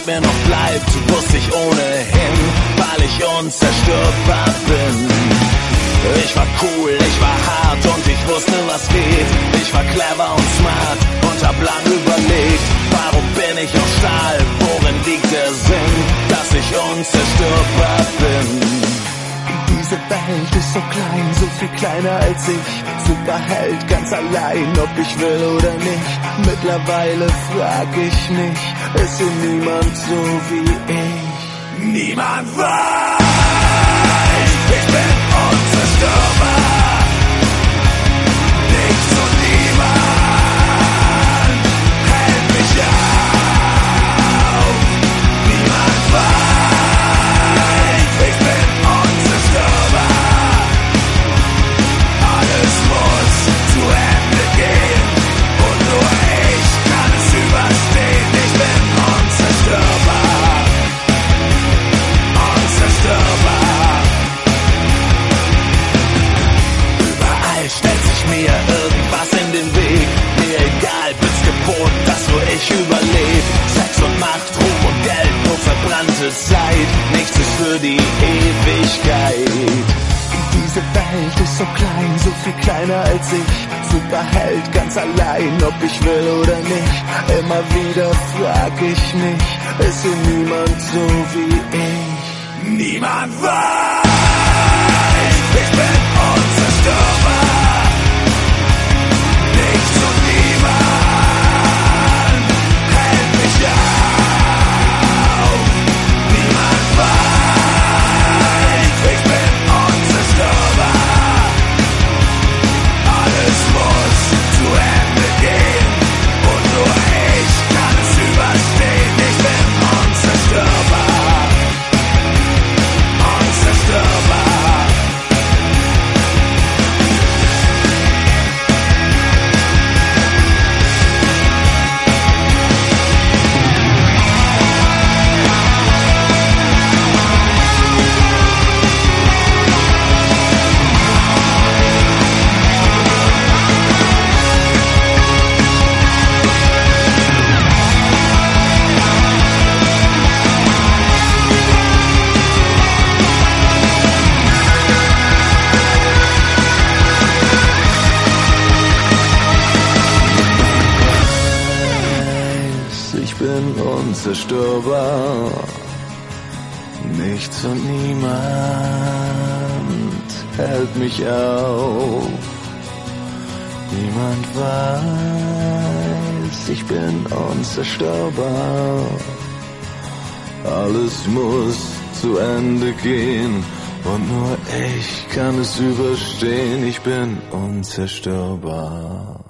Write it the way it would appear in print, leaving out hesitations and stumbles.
mit mir noch bleibt, wusste ich ohnehin, weil ich unzerstörbar bin. Ich war cool, ich war hart und ich wusste, was geht. Ich war clever und smart und hab lang überlegt, warum bin ich aus Stahl, worin liegt der Sinn, dass ich unzerstörbar bin. Diese Welt ist so klein, so viel kleiner als ich. Superheld ganz allein, ob ich will oder nicht. Mittlerweile frag ich mich, ist hier niemand so wie ich? Niemand weiß, ich bin unzerstörbar. Nichts und niemand hält mich auf. Niemand weiß, ich bin unzerstörbar. Alles muss zu Ende gehen und nur ich kann es überstehen. Ich bin unzerstörbar. Unzerstörbar. Überall stellt sich mir irgendwas in den Weg. Mir egal, bin's gewohnt, dass nur ich überlebe. Sex und Macht, Ruhm und Geld, nur verbrannte Zeit. Nichts ist für die Ewigkeit. Diese Welt ist so klein, so viel kleiner als ich. Superheld ganz allein, ob ich will oder nicht. Immer wieder frag ich mich, ist hier niemand so wie ich? Niemand weiß, ich bin unzerstörbar. Nichts und niemand hält mich auf. Niemand weiß, ich bin unzerstörbar. Alles muss zu Ende gehen und nur ich kann es überstehen. Ich bin unzerstörbar. Unzerstörbar. Ich bin unzerstörbar. Nichts und niemand hält mich auf. Niemand weiß, ich bin unzerstörbar. Alles muss zu Ende gehen und nur ich kann es überstehen. Ich bin unzerstörbar.